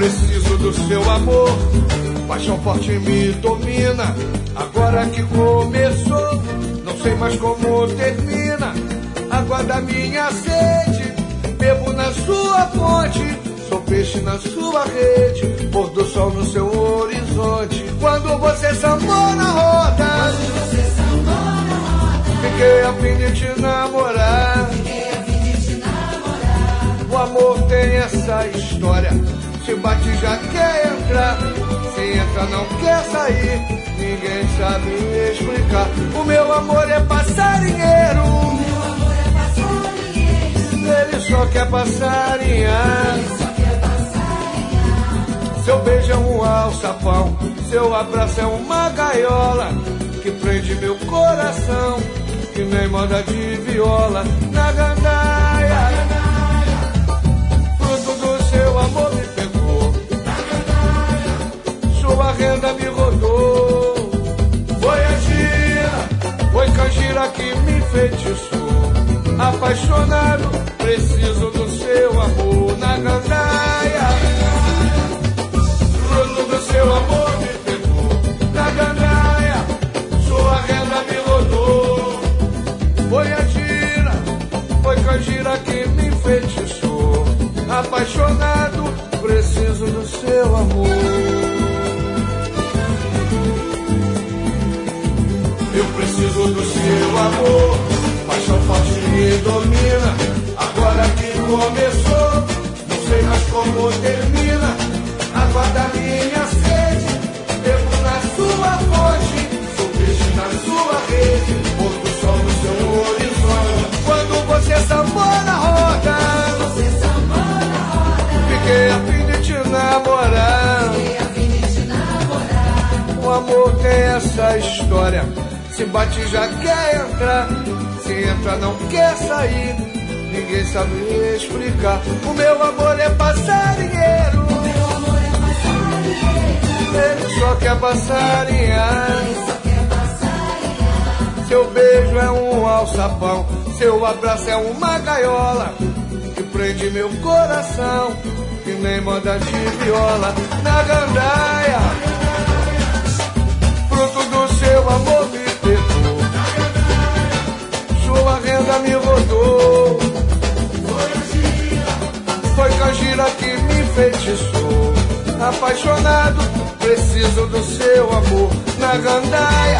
preciso do seu amor, paixão forte me domina. Agora que começou, não sei mais como termina. Água da minha sede, bebo na sua fonte. Sou peixe na sua rede, pôr do sol no seu horizonte. Quando você sambou na roda, fiquei a fim de te namorar. O amor tem essa história, se bate já quer entrar, se entra não quer sair, ninguém sabe explicar. O meu amor é passarinheiro, ele só quer passarinhar. Seu beijo é um alçapão, seu abraço é uma gaiola que prende meu coração, que nem moda de viola. Na gandaia, fruto do seu amor me pegou, sua renda me rodou. Foi a gira, foi canjira que me enfeitiçou. Apaixonado, preciso do seu amor. Na gandaia, fruto do seu amor me pegou. Na gandaia, sua renda me rodou. Foi a gira, foi canjira que me enfeitiçou. Apaixonado, preciso do seu amor. Eu preciso do seu amor, paixão forte me domina. Agora que começou, não sei mais como termina. Água da minha sede, bebo na sua fonte. Sou peixe na sua rede, pôr do sol no seu horizonte. Quando você sambou na roda, fiquei a fim de te namorar. O amor tem essa história, se bate já quer entrar, se entra não quer sair, ninguém sabe explicar. O meu amor é passarinheiro, ele só quer passarinhar. Seu beijo é um alçapão, seu abraço é uma gaiola que prende meu coração, que nem moda de viola. Na gandaia, fruto do seu amor me pegou, sua renda me rodou. Foi canjira que me enfeitiçou. Apaixonado, preciso do seu amor. Na gandaia,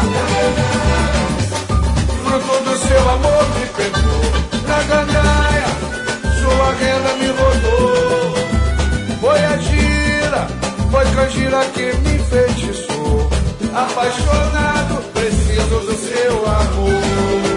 fruto do seu amor me pegou. Na gandaia, sua renda me rodou. Foi a gira, foi canjira que me enfeitiçou. Apaixonado, preciso do seu amor.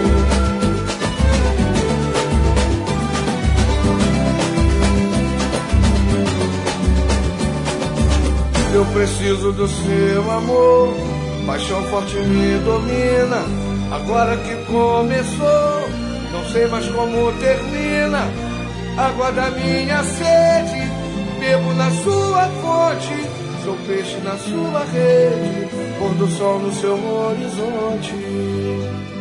Eu preciso do seu amor, paixão forte me domina. Agora que começou, não sei mais como termina. Água da minha sede, bebo na sua fonte. Sou peixe na sua rede, pôr do sol no seu horizonte.